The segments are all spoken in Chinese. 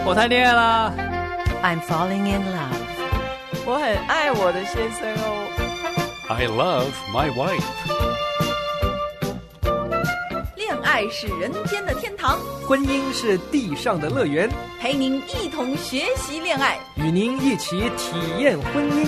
我谈恋爱啦。 I'm falling in love. 我很爱我的先生哦。 I love my wife. 恋爱是人间的天堂， 婚姻是地上的乐园， 陪您一同学习恋爱， 与您一起体验婚姻。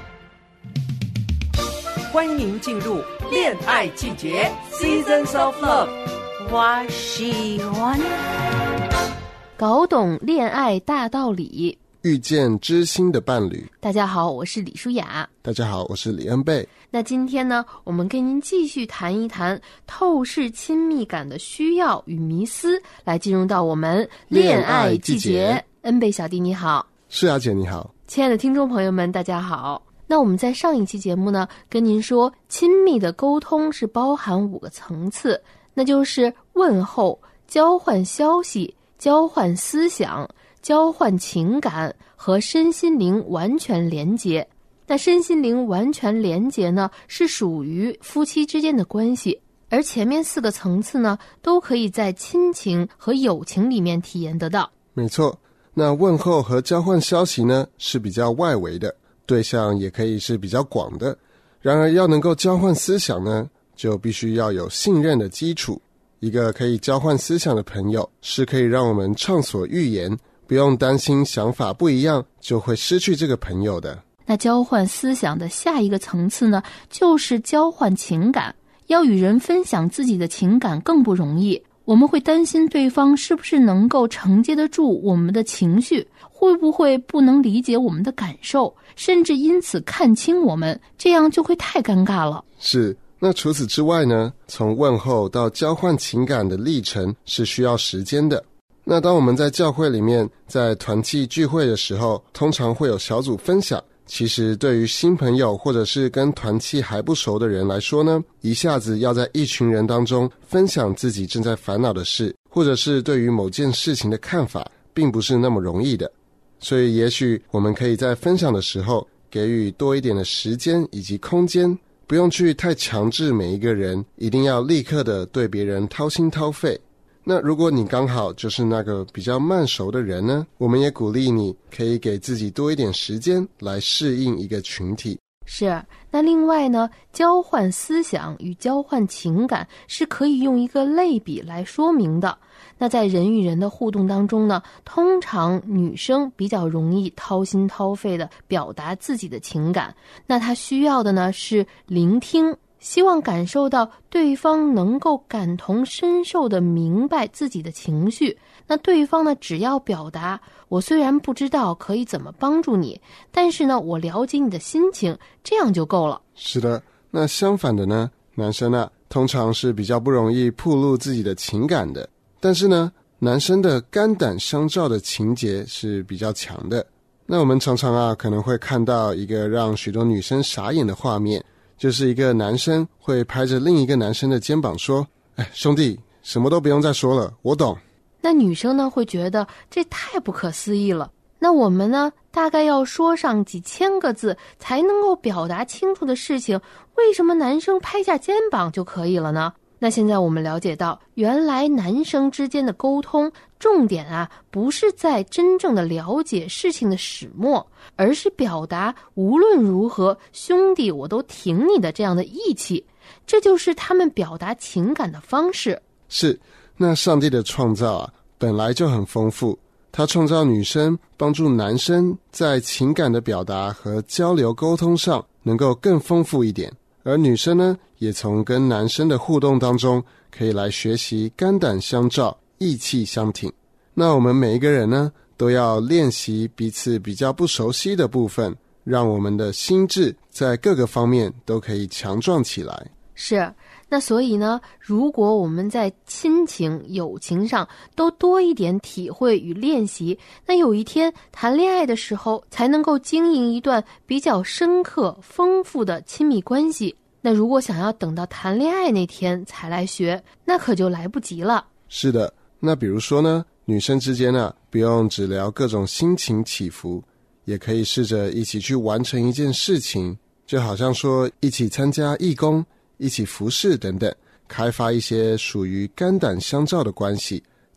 欢迎进入恋爱季节 Seasons of Love。 我喜欢搞懂恋爱大道理， 遇见知心的伴侣。 大家好，我是李舒雅。 大家好，我是李恩贝。 那今天呢，我们跟您继续谈一谈透视亲密感的需要与迷思，来进入到我们恋爱季节。恩贝小弟你好。 舒雅姐你好。 亲爱的听众朋友们大家好。那我们在上一期节目呢，跟您说亲密的沟通是包含5个层次，那就是问候、交换消息、交换思想、交换情感和身心灵完全连结。那身心灵完全连结呢，是属于夫妻之间的关系，而前面4个层次呢，都可以在亲情和友情里面体验得到。 没错，那问候和交换消息呢，是比较外围的，对象也可以是比较广的。然而要能够交换思想呢，就必须要有信任的基础。一个可以交换思想的朋友，是可以让我们畅所欲言，不用担心想法不一样就会失去这个朋友的。 那交换思想的下一个层次呢，就是交换情感。要与人分享自己的情感更不容易，我们会担心对方是不是能够承接得住我们的情绪，会不会不能理解我们的感受，甚至因此看清我们，这样就会太尴尬了。 是，那除此之外呢，从问候到交换情感的历程是需要时间的。那当我们在教会里面，在团契聚会的时候，通常会有小组分享。其实对于新朋友或者是跟团契还不熟的人来说呢，一下子要在一群人当中分享自己正在烦恼的事，或者是对于某件事情的看法，并不是那么容易的。所以也许我们可以在分享的时候给予多一点的时间以及空间，不用去太强制每一个人一定要立刻的对别人掏心掏肺。那如果你刚好就是那个比较慢熟的人呢，我们也鼓励你可以给自己多一点时间来适应一个群体。 是，那另外呢，交换思想与交换情感是可以用一个类比来说明的。那在人与人的互动当中呢，通常女生比较容易掏心掏肺的表达自己的情感，那她需要的呢是聆听，希望感受到对方能够感同身受地明白自己的情绪。那对方呢，只要表达我虽然不知道可以怎么帮助你，但是呢，我了解你的心情，这样就够了。 是的，那相反的呢，男生啊，通常是比较不容易暴露自己的情感的。但是呢，男生的肝胆相照的情节是比较强的。那我们常常啊，可能会看到一个让许多女生傻眼的画面，就是一个男生会拍着另一个男生的肩膀说，兄弟，什么都不用再说了，我懂。 那女生呢，会觉得这太不可思议了。那我们呢，大概要说上几千个字才能够表达清楚的事情，为什么男生拍下肩膀就可以了呢？那现在我们了解到，原来男生之间的沟通重点啊，不是在真正的了解事情的始末，而是表达无论如何兄弟我都挺你的这样的义气，这就是他们表达情感的方式。 是，那上帝的创造啊，本来就很丰富，他创造女生帮助男生在情感的表达和交流沟通上能够更丰富一点，而女生呢，也从跟男生的互动当中可以来学习肝胆相照，义气相挺。那我们每一个人呢，都要练习彼此比较不熟悉的部分，让我们的心智在各个方面都可以强壮起来。 是，那所以呢，如果我们在亲情、友情上都多一点体会与练习，那有一天谈恋爱的时候才能够经营一段比较深刻、丰富的亲密关系。那如果想要等到谈恋爱那天才来学，那可就来不及了。 是的，那比如说呢，女生之间啊，不用只聊各种心情起伏，也可以试着一起去完成一件事情，就好像说一起参加义工，一起服侍等等，开发一些属于肝胆相照的关系，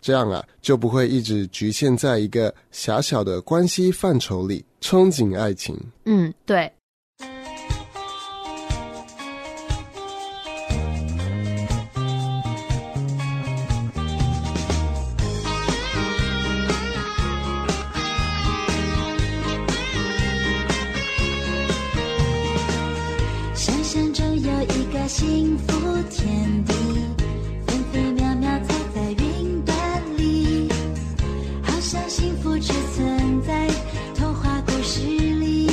这样啊，就不会一直局限在一个狭小的关系范畴里，憧憬爱情。 对。 想象中有一个幸福天地，分分秒秒踩在云端里，好像幸福只存在童话故事里。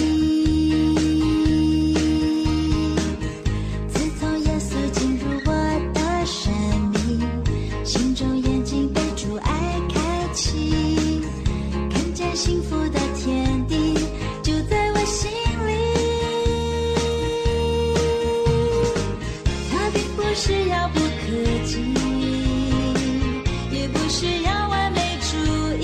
自从耶稣进入我的生命，心中眼睛被主爱开启，看见幸福的天地就在我心里。它并不是遥不可及，也不是要完美主义，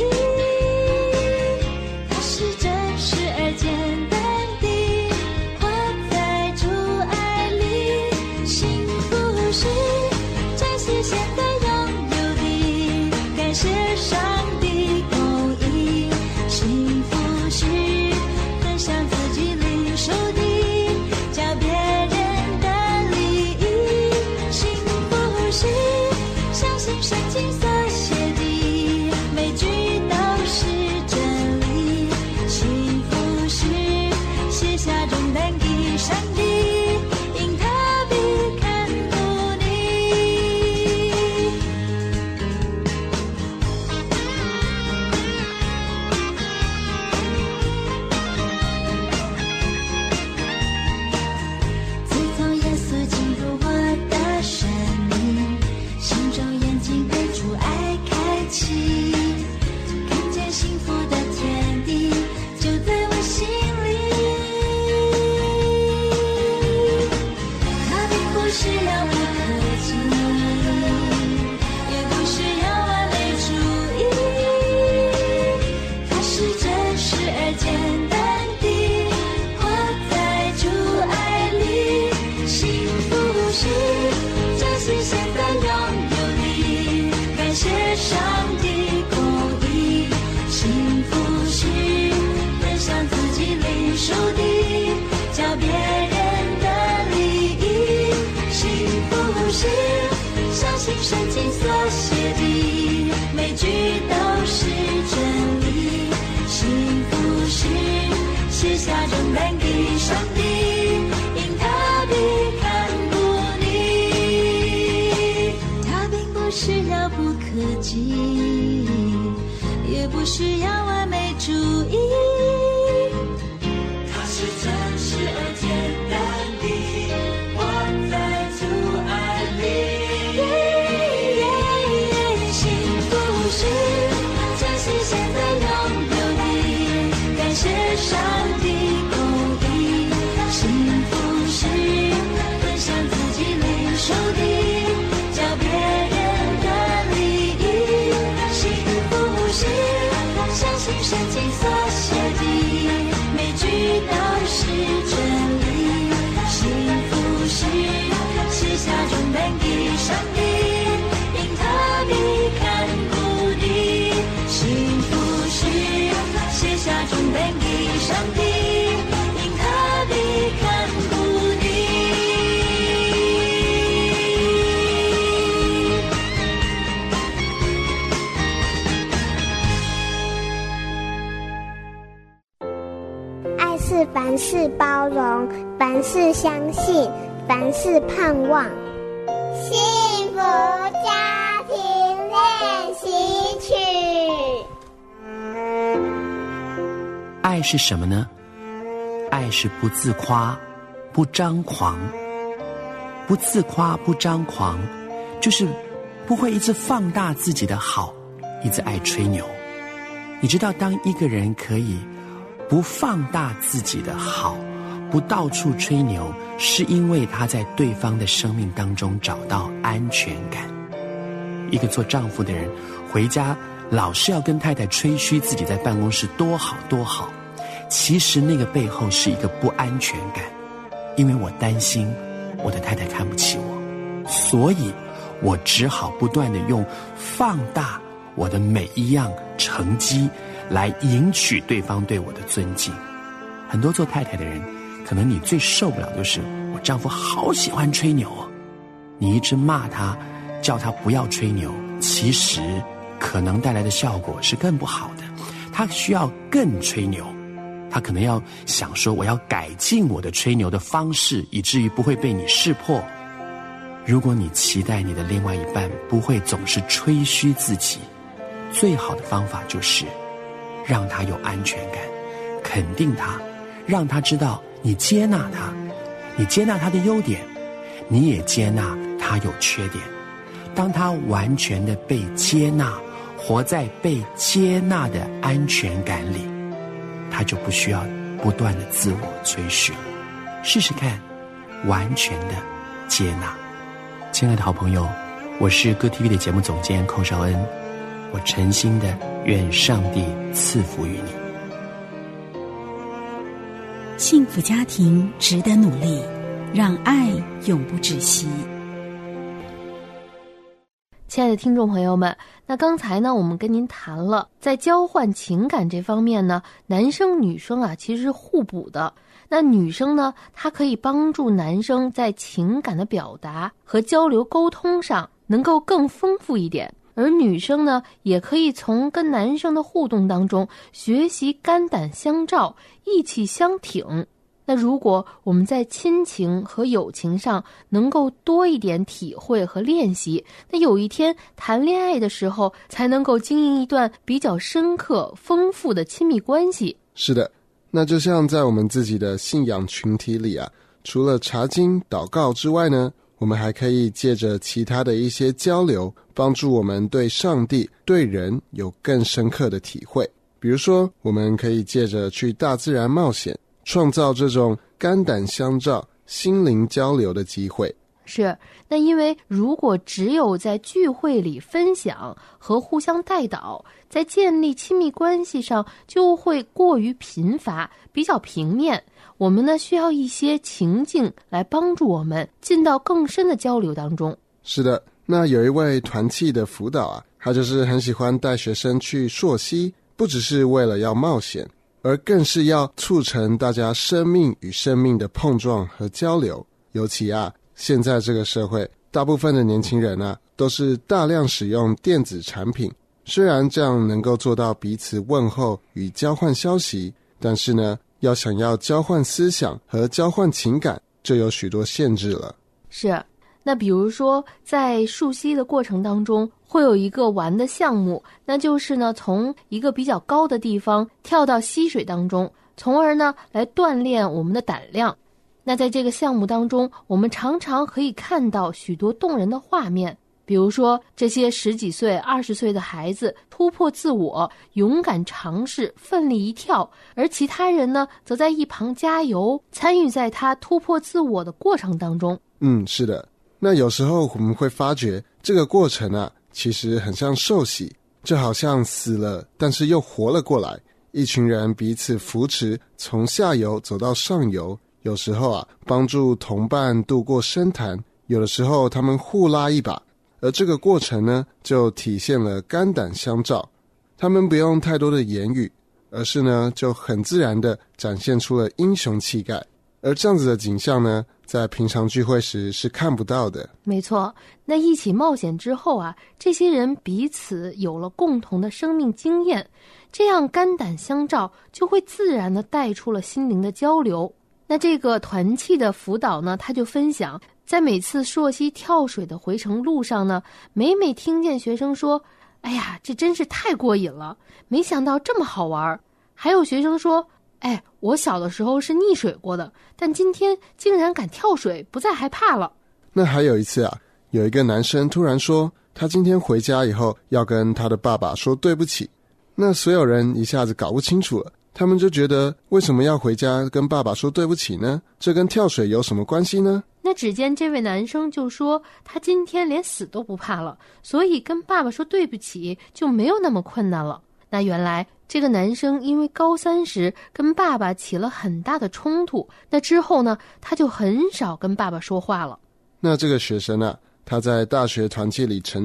它是真实而简单地活在主爱里。幸福是珍惜现在拥有的，感谢上帝公义。幸福是分享自己领受的，教别人的利益。幸福是相信圣经所写的，每句都是真理。幸福是卸下重担给上帝，因他必看顾你。自从耶稣进入我的生命，心中眼睛被主爱开启，看见幸福的天地就在我心里。它并不是遥不可及，也不是要完美主义，它是真实而简单地活在主爱里。幸福是珍惜现在拥有的，感谢上帝公义。幸福是分享自己领受的，教别人的利益。幸福是相信圣经所写的，每句都是真理。幸福是卸下重担给上帝，因他必看顾你。他并不是遥不可及，也不是要完美主义，它是真实而简单的活在主爱里。幸福是珍惜现在拥有的，感谢上帝公义。幸福是分享自己领受的，教别人的利益。幸福是相信圣经所写的，每句都是真理。幸福是卸下重担给上帝，因他必看顾你。幸福是卸下重担给上帝，因他必看顾你。 爱是凡事包容，凡事相信，凡事盼望。幸福家庭练习曲。 爱是什么呢？爱是不自夸，不张狂。不自夸，不张狂，就是不会一直放大自己的好，一直爱吹牛。你知道，当一个人可以不放大自己的好，不到处吹牛，是因为他在对方的生命当中找到安全感。一个做丈夫的人回家老是要跟太太吹嘘自己在办公室多好多好，其实那个背后是一个不安全感，因为我担心我的太太看不起我，所以我只好不断地用放大我的每一样成绩来赢取对方对我的尊敬。很多做太太的人，可能你最受不了就是我丈夫好喜欢吹牛哦，你一直骂他，叫他不要吹牛，其实可能带来的效果是更不好的。他需要更吹牛，他可能要想说我要改进我的吹牛的方式，以至于不会被你识破。如果你期待你的另外一半不会总是吹嘘自己，最好的方法就是让他有安全感，肯定他，让他知道你接纳他，你接纳他的优点，你也接纳他有缺点。当他完全的被接纳，活在被接纳的安全感里，他就不需要不断的自我吹嘘。试试看，完全的接纳。亲爱的好朋友，我是歌 TV 的节目总监寇绍恩，我诚心的愿上帝赐福于你。 幸福家庭值得努力，让爱永不止息。 亲爱的听众朋友们，那刚才呢，我们跟您谈了，在交换情感这方面呢，男生女生啊其实是互补的。那女生呢，她可以帮助男生在情感的表达和交流沟通上能够更丰富一点，而女生呢，也可以从跟男生的互动当中学习肝胆相照，意气相挺。那如果我们在亲情和友情上能够多一点体会和练习，那有一天谈恋爱的时候才能够经营一段比较深刻丰富的亲密关系。 是的，那就像在我们自己的信仰群体里啊，除了查经祷告之外呢，我们还可以借着其他的一些交流，帮助我们对上帝对人有更深刻的体会。比如说我们可以借着去大自然冒险，创造这种肝胆相照心灵交流的机会。 是，那因为如果只有在聚会里分享和互相带导，在建立亲密关系上就会过于贫乏，比较平面。我们呢需要一些情境来帮助我们进到更深的交流当中。 是的，那有一位团契的辅导啊，他就是很喜欢带学生去溯溪，不只是为了要冒险，而更是要促成大家生命与生命的碰撞和交流。尤其啊，现在这个社会大部分的年轻人啊，都是大量使用电子产品。虽然这样能够做到彼此问候与交换消息，但是呢，想要交换思想和交换情感，就有许多限制了。 是，那比如说在溯溪的过程当中，会有一个玩的项目，那就是呢，从一个比较高的地方跳到溪水当中，从而呢来锻炼我们的胆量。那在这个项目当中，我们常常可以看到许多动人的画面，比如说这些10几岁、20岁的孩子突破自我，勇敢尝试，奋力一跳，而其他人呢，则在一旁加油，参与在他突破自我的过程当中。 是的。那有时候我们会发觉这个过程啊，其实很像受洗，就好像死了但是又活了过来，一群人彼此扶持，从下游走到上游。有时候啊，帮助同伴渡过深潭，有的时候他们互拉一把，而这个过程呢，就体现了肝胆相照。他们不用太多的言语，而是呢，就很自然地展现出了英雄气概。而这样子的景象呢，在平常聚会时是看不到的。 没错，那一起冒险之后啊，这些人彼此有了共同的生命经验，这样肝胆相照，就会自然地带出了心灵的交流。那这个团契的辅导呢，他就分享，在每次溯溪跳水的回程路上呢，每听见学生说，哎呀，这真是太过瘾了，没想到这么好玩。还有学生说，哎，我小的时候是溺水过的，但今天竟然敢跳水，不再害怕了。 那还有一次啊，有一个男生突然说，他今天回家以后要跟他的爸爸说对不起。那所有人一下子搞不清楚了，他们就觉得为什么要回家跟爸爸说对不起呢？这跟跳水有什么关系呢？ 那只见这位男生就说，他今天连死都不怕了，所以跟爸爸说对不起就没有那么困难了。那原来这个男生因为高3时跟爸爸起了很大的冲突，那之后呢，他就很少跟爸爸说话了。 那这个学生啊，他在大学团契里成长，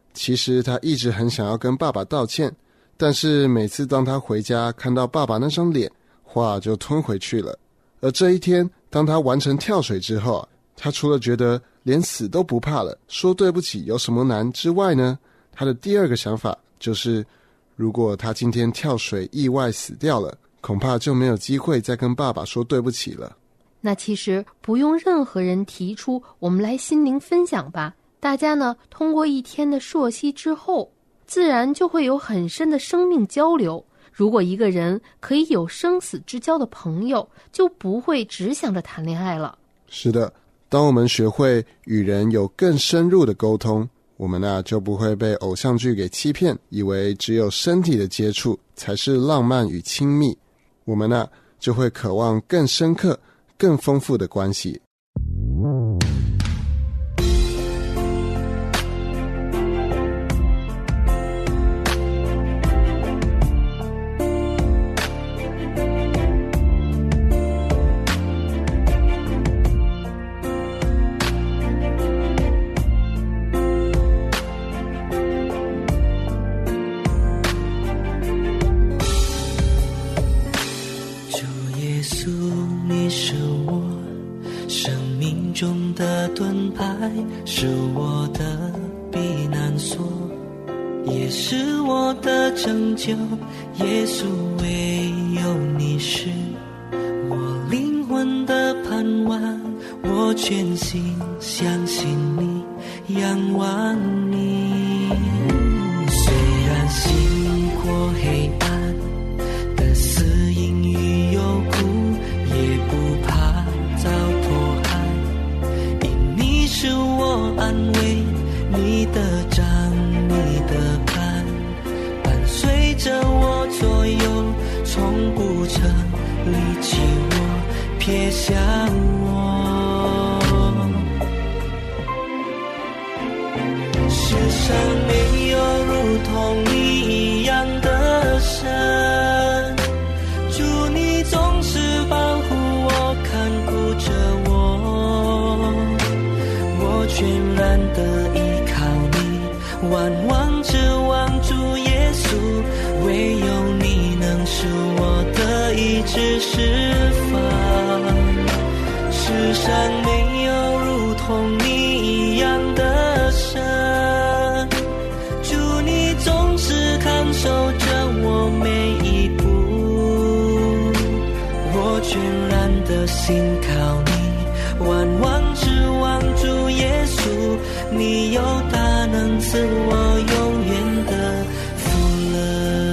其实他一直很想要跟爸爸道歉，但是每次当他回家看到爸爸那张脸，话就吞回去了。而这一天，当他完成跳水之后，他除了觉得连死都不怕了，说对不起有什么难之外呢，他的第二个想法就是，如果他今天跳水意外死掉了，恐怕就没有机会再跟爸爸说对不起了。 那其实不用任何人提出，我们来心灵分享吧。大家呢，通过一天的溯溪之后，自然就会有很深的生命交流。如果一个人可以有生死之交的朋友，就不会只想着谈恋爱了。 是的，当我们学会与人有更深入的沟通，我们就不会被偶像剧给欺骗，以为只有身体的接触才是浪漫与亲密。我们就会渴望更深刻、更丰富的关系。 是我的避难所，也是我的拯救。耶稣，唯有你是我灵魂的盼望，我全心相信你，仰望你。虽然行过黑暗的死荫与幽谷，也不怕遭迫害，因你是我安慰，你的杖你的竿伴随着我左右，从不曾离弃我撇下我。世上没有如同你一样的神，主你总是保护我，看顾着我，我全然的依靠你，万望指望主耶稣，唯有你能使我得医治释放。世上没有如同你一样的神，主你总是看守着我每一步，我全然的信靠你，万望指望主耶稣，你有大能赐我永远的福乐。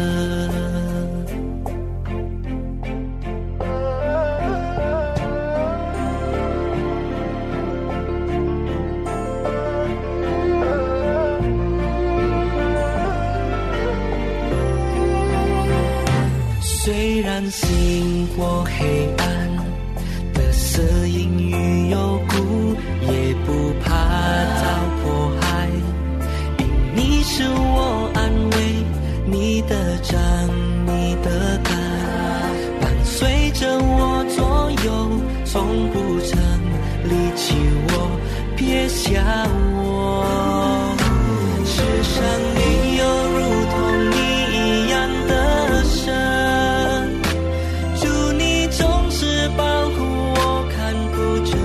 虽然行过黑暗的色阴与幽谷，也不怕遭迫害，因你是我安慰，你的杖你的竿伴随着我左右，从不曾离弃我撇下我。世上没有如同你一样的神，主你总是保护我，看顾着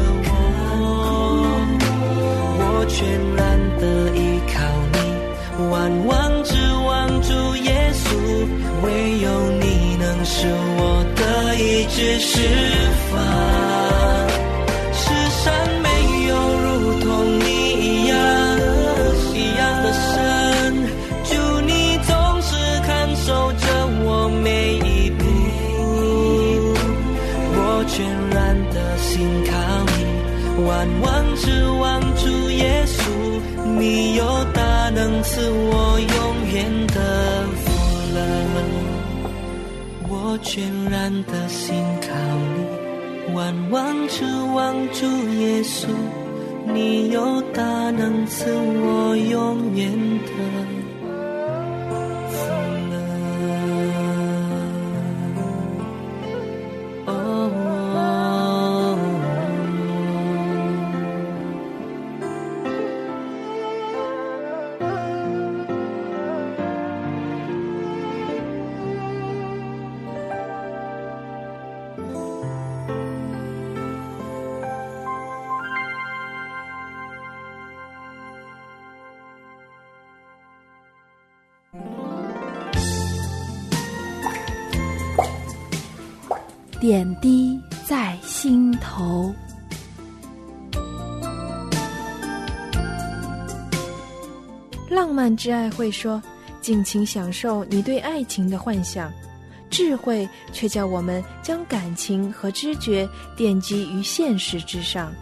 我全然的依靠你，万望指望主耶稣，唯有你能使我得医治释放。世上没有如同你一样的神，主你总是看守着我每一步，我全然的信靠你，万望指望主耶稣，你有大能赐我永远的福乐。我全然的信靠你，万望指望主耶稣，你有大能赐我永远的福乐。 点滴在心头。 浪漫之爱会说，尽情享受你对爱情的幻想，智慧却叫我们将感情和知觉奠基于现实之上。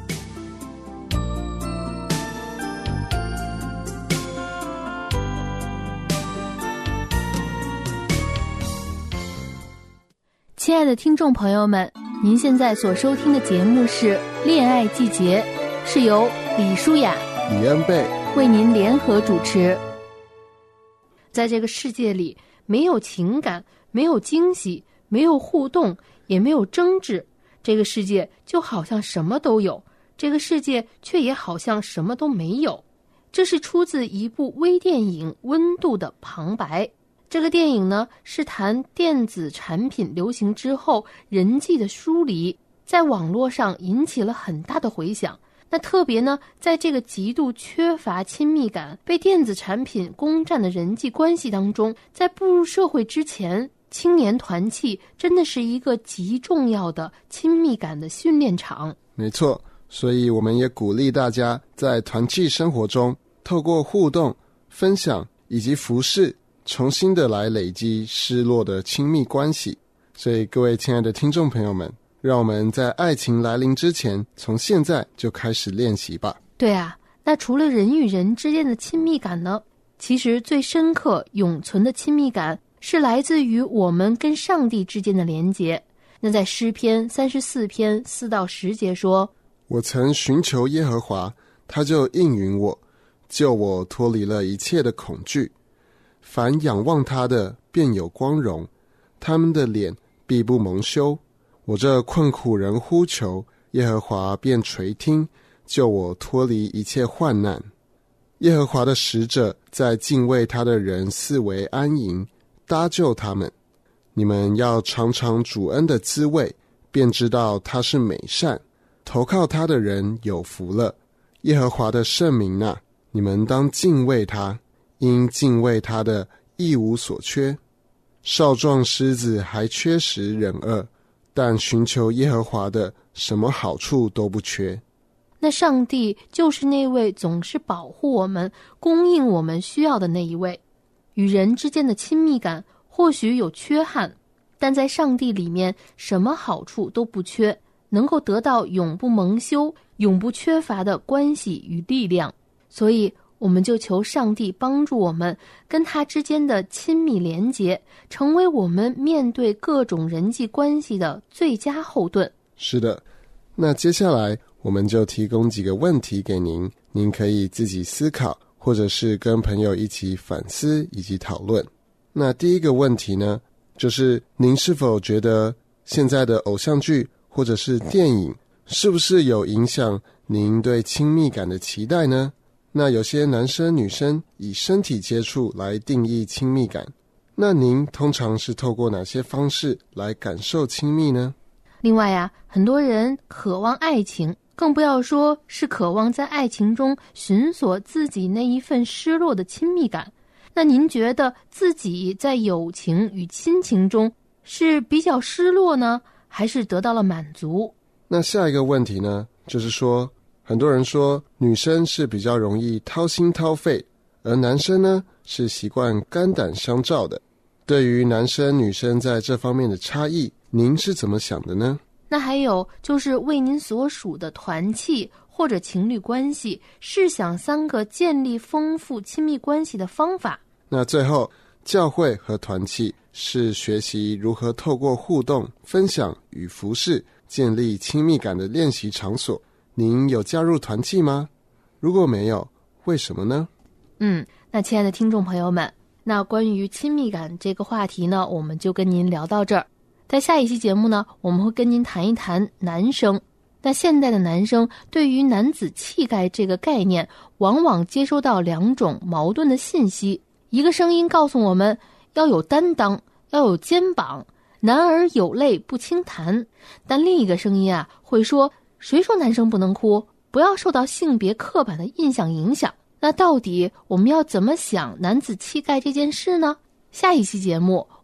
亲爱的听众朋友们，您现在所收听的节目是《恋爱季节》，是由李舒雅、 李恩贝为您联合主持。在这个世界里，没有情感，没有惊喜，没有互动，也没有争执，这个世界就好像什么都有，这个世界却也好像什么都没有。这是出自一部微电影《温度》的旁白。这个电影呢，是谈电子产品流行之后人际的疏离，在网络上引起了很大的回响。那特别呢，在这个极度缺乏亲密感、被电子产品攻占的人际关系当中，在步入社会之前，青年团契真的是一个极重要的亲密感的训练场。 没错，所以我们也鼓励大家在团契生活中，透过互动、分享以及服侍，重新的来累积失落的亲密关系。所以各位亲爱的听众朋友们，让我们在爱情来临之前，从现在就开始练习吧。 对啊，那除了人与人之间的亲密感呢，其实最深刻永存的亲密感是来自于我们跟上帝之间的连结。那在诗篇34篇4到10节说， 我曾寻求耶和华，他就应允我，救我脱离了一切的恐惧。凡仰望他的便有光荣，他们的脸必不蒙羞。我这困苦人呼求，耶和华便垂听，救我脱离一切患难。耶和华的使者在敬畏他的人四围安营，搭救他们。你们要尝尝主恩的滋味，便知道他是美善。投靠他的人有福了。耶和华的圣名啊，你们当敬畏他，因敬畏他的一无所缺。少壮狮子还缺食忍饿，但寻求耶和华的，什么好处都不缺。 那上帝就是那位总是保护我们、供应我们需要的那一位。与人之间的亲密感或许有缺憾，但在上帝里面什么好处都不缺，能够得到永不蒙羞、永不缺乏的关系与力量。所以我们就求上帝帮助我们跟他之间的亲密连结，成为我们面对各种人际关系的最佳后盾。 是的，那接下来我们就提供几个问题给您，您可以自己思考，或者是跟朋友一起反思以及讨论。那第一个问题呢，就是您是否觉得现在的偶像剧或者是电影是不是有影响您对亲密感的期待呢？那有些男生女生以身体接触来定义亲密感，那您通常是透过哪些方式来感受亲密呢？ 另外啊，很多人渴望爱情，更不要说是渴望在爱情中寻索自己那一份失落的亲密感。那您觉得自己在友情与亲情中是比较失落呢，还是得到了满足？ 那下一个问题呢，就是说很多人说女生是比较容易掏心掏肺，而男生呢是习惯肝胆相照的。对于男生女生在这方面的差异，您是怎么想的呢？ 那还有就是为您所属的团契或者情侣关系，试想3个建立丰富亲密关系的方法。 那最后，教会和团契是学习如何透过互动、分享与服侍建立亲密感的练习场所。您有加入团契吗？如果没有，为什么呢？ 那亲爱的听众朋友们，那关于亲密感这个话题呢，我们就跟您聊到这儿。在下一期节目呢，我们会跟您谈一谈男生。那现代的男生对于男子气概这个概念，往往接收到2种矛盾的信息。一个声音告诉我们要有担当，要有肩膀，男儿有泪不轻弹。但另一个声音啊，会说谁说男生不能哭？不要受到性别刻板的印象影响。那到底我们要怎么想男子气概这件事呢？下一期节目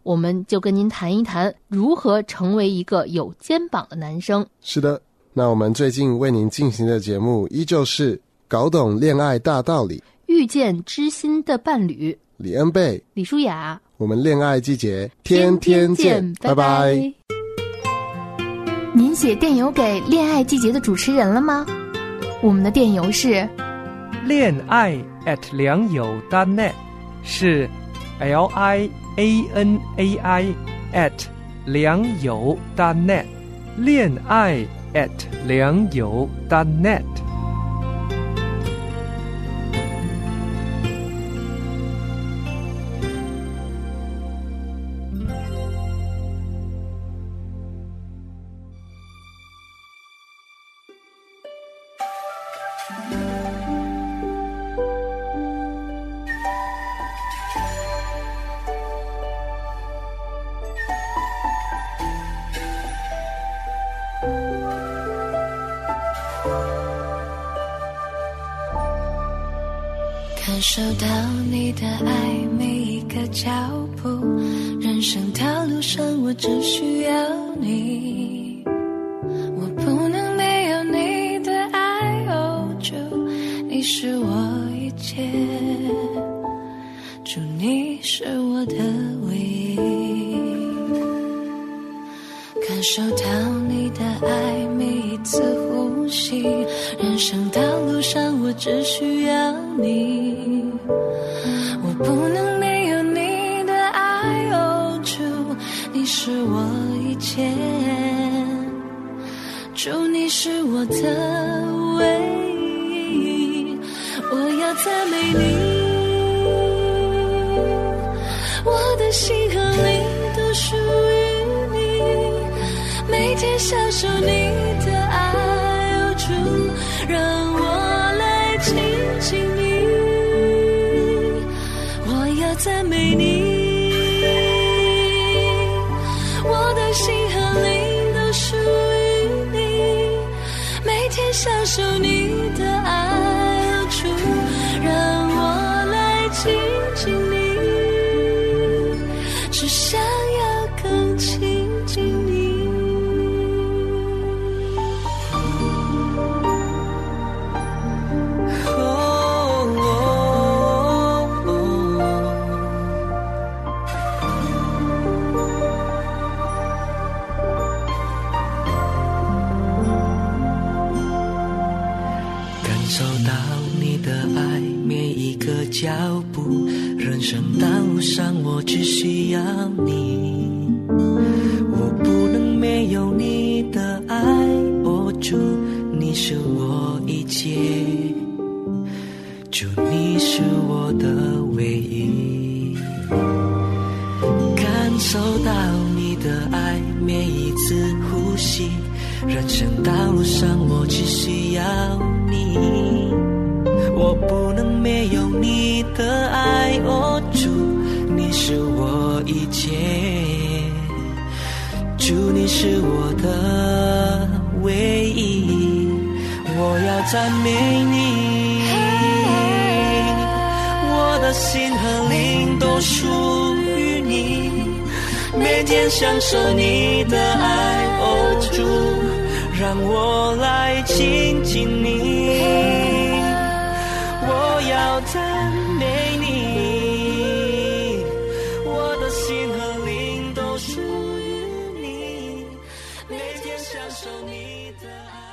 我们就跟您谈一谈如何成为一个有肩膀的男生。 是的，那我们最近为您进行的节目依旧是搞懂恋爱大道理， 遇见知心的伴侣。 李恩贝、 李舒雅， 我们恋爱季节天天见，拜拜。 您写电邮给恋爱季节的主持人了吗？我们的电邮是恋爱良友.net， 是 LIANAI @良友.net， 恋爱良友.net。 感受到你的爱每一个脚步，人生道路上我只需要你，我不能没有你的爱，哦，主，你是我一切，主，你是我的唯一。感受到你的爱每一次呼吸，人生道路上我只需要你，我不能没有你的爱，哦，主，你是我一切，主，你是我的唯一，我要赞美你，我的心和灵都属于你，每天享受你的爱，哦，主，让我来亲近你，我要赞美你，我的心和灵都属于你，每天享受你的爱，哦，主，让我来亲近你，只想要更亲近你。 脚步，人生道路上我只需要你，我不能没有你的爱，哦，主，你是我一切，主，你是我的唯一。感受到你的爱每一次呼吸，人生道路上我只需要你，我不能没有你的爱，哦，主，你是我一切，主，你是我的唯一，我要赞美你，我的心和灵都属于你，每天享受你的爱，哦，主，让我来亲近你，我要赞美你，我的心和灵都属于你，每天享受你的爱。